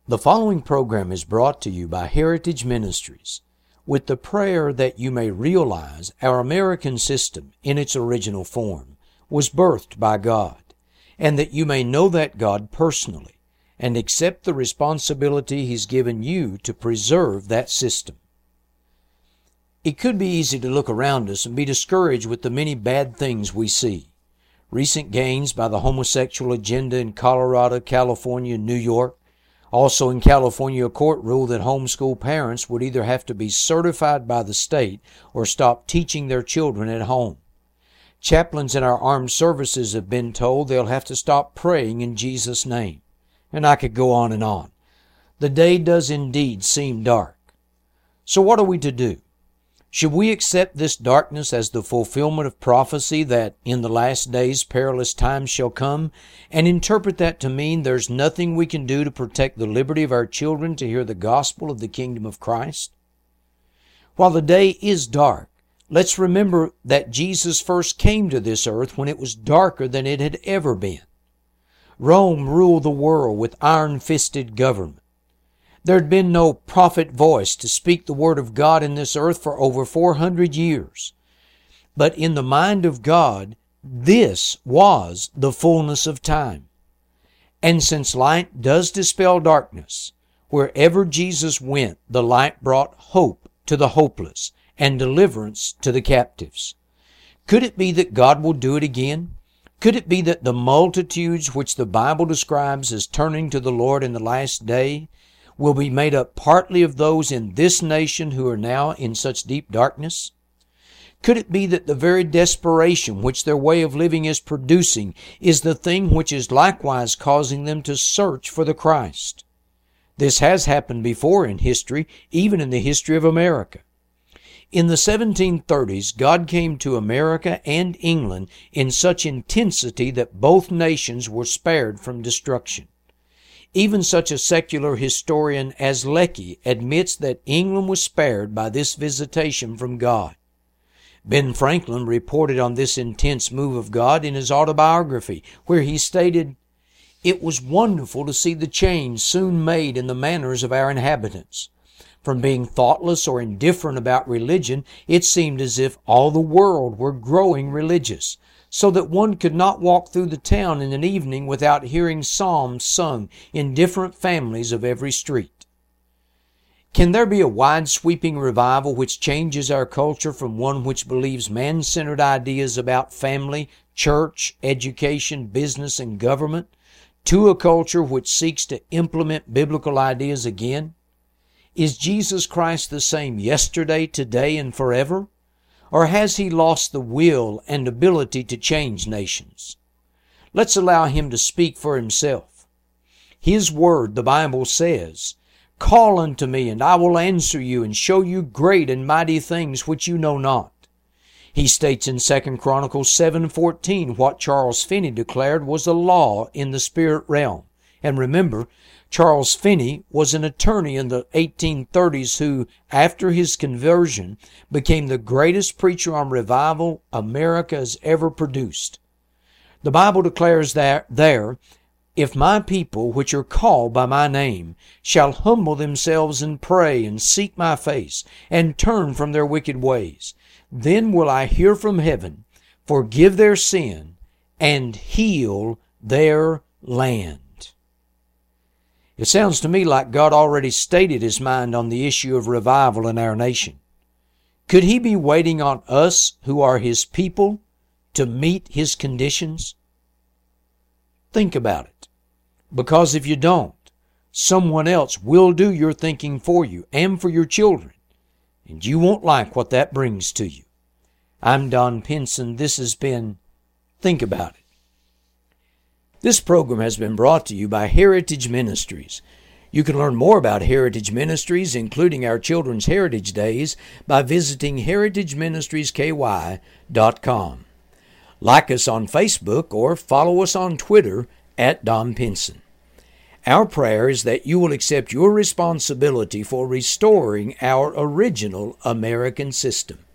The following program is brought to you by Heritage Ministries with the prayer that you may realize our American system in its original form was birthed by God, and that you may know that God personally and accept the responsibility He's given you to preserve that system. It could be easy to look around us and be discouraged with the many bad things we see. Recent gains by the homosexual agenda in Colorado, California, and New York. Also in California, a court ruled that homeschool parents would either have to be certified by the state or stop teaching their children at home. Chaplains in our armed services have been told they'll have to stop praying in Jesus' name. And I could go on and on. The day does indeed seem dark. So what are we to do? Should we accept this darkness as the fulfillment of prophecy that in the last days perilous times shall come, and interpret that to mean there's nothing we can do to protect the liberty of our children to hear the gospel of the kingdom of Christ? While the day is dark, let's remember that Jesus first came to this earth when it was darker than it had ever been. Rome ruled the world with iron-fisted government. There had been no prophet voice to speak the word of God in this earth for over 400 years. But in the mind of God, this was the fullness of time. And since light does dispel darkness, wherever Jesus went, the light brought hope to the hopeless and deliverance to the captives. Could it be that God will do it again? Could it be that the multitudes which the Bible describes as turning to the Lord in the last day will be made up partly of those in this nation who are now in such deep darkness? Could it be that the very desperation which their way of living is producing is the thing which is likewise causing them to search for the Christ? This has happened before in history, even in the history of America. In the 1730s, God came to America and England in such intensity that both nations were spared from destruction. Even such a secular historian as Lecky admits that England was spared by this visitation from God. Ben Franklin reported on this intense move of God in his autobiography, where he stated, "It was wonderful to see the change soon made in the manners of our inhabitants. From being thoughtless or indifferent about religion, it seemed as if all the world were growing religious, so that one could not walk through the town in an evening without hearing psalms sung in different families of every street." Can there be a wide-sweeping revival which changes our culture from one which believes man-centered ideas about family, church, education, business, and government, to a culture which seeks to implement biblical ideas again? Is Jesus Christ the same yesterday, today, and forever? Or has He lost the will and ability to change nations? Let's allow Him to speak for Himself. His Word, the Bible says, "Call unto me, and I will answer you, and show you great and mighty things which you know not." He states in 2 Chronicles 7:14 what Charles Finney declared was a law in the spirit realm. And remember, Charles Finney was an attorney in the 1830s who, after his conversion, became the greatest preacher on revival America has ever produced. The Bible declares that there, "If my people, which are called by my name, shall humble themselves and pray and seek my face and turn from their wicked ways, then will I hear from heaven, forgive their sin, and heal their land." It sounds to me like God already stated His mind on the issue of revival in our nation. Could He be waiting on us, who are His people, to meet His conditions? Think about it. Because if you don't, someone else will do your thinking for you and for your children, and you won't like what that brings to you. I'm Don Pinson. This has been Think About It. This program has been brought to you by Heritage Ministries. You can learn more about Heritage Ministries, including our Children's Heritage Days, by visiting heritageministriesky.com. Like us on Facebook or follow us on Twitter at Don Pinson. Our prayer is that you will accept your responsibility for restoring our original American system.